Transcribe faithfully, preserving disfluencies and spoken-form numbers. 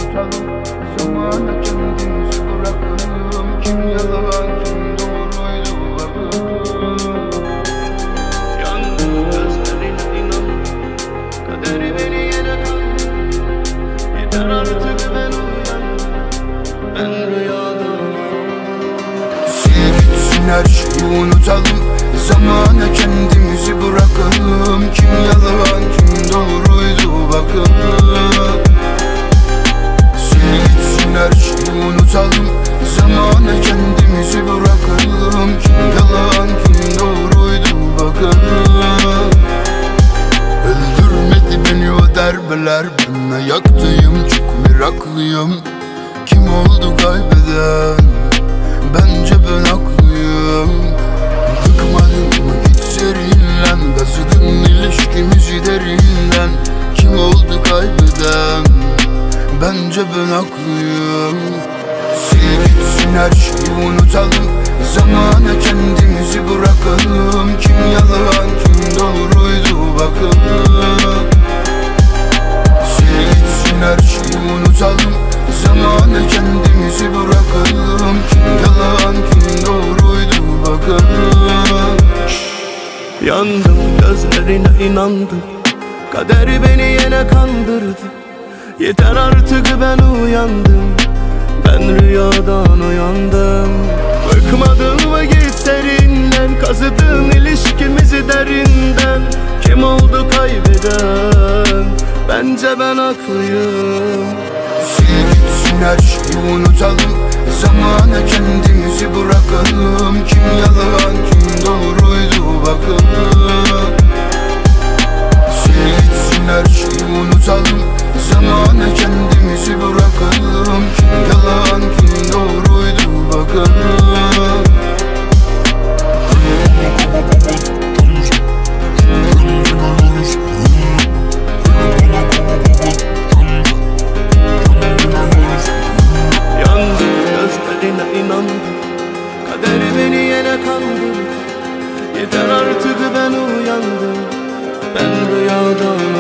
unutalım. Zamana kendimizi bırakalım. Kim yalan kim doğruydu bakalım. Yandım gözlerine inandım. Kaderi beni yine kaldı. Yeter artık ben uyandım. Ben rüyadan. Sil gitsin her şeyi unutalım. Zamana kendimizi bırakalım. Kim yalan kim doğruydu bakalım. Sil gitsin her şeyi unutalım. Zamana kendimizi bırakalım. Kim yalan kim doğruydu bakalım. Öldürmedi beni o darbeler. Ben ayaktayım çok meraklıyım. Kim oldu kaybeden? Bence ben haklıyım. Bıkmadın mı git serinden? Gazladın ilişkimizi derinden. Kim oldu kaybeden? Bence ben haklıyım. Sil gitsin her şeyi unutalım. Zamana kendimizi bırakalım. Kim yalan kim doğruydu bakalım. Sil gitsin her şeyi unutalım. Zamana kendimizi bırakalım. Kim yalan kim doğruydu bakalım. Yandım gözlerine inandım. Kader beni yine kandırdı. Yeter artık ben uyandım. Ben rüyadan uyandım. Bıkmadın mı git serinden? Kazıdın ilişkimizi derinden. Kim oldu kaybeden? Bence ben haklıyım. Sil gitsin her şeyi unutalım. Zamana kendimizi bırakalım. Kim yalan kim doğruydu bakalım. Sil gitsin her şeyi unutalım. Zamana kendimizi bırakalım. Kim yalan kim doğruydu bakalım. Yandım gözlerine inandım. Kader beni yine kandırdı. Yeter artık ben uyandım. Ben rüyadan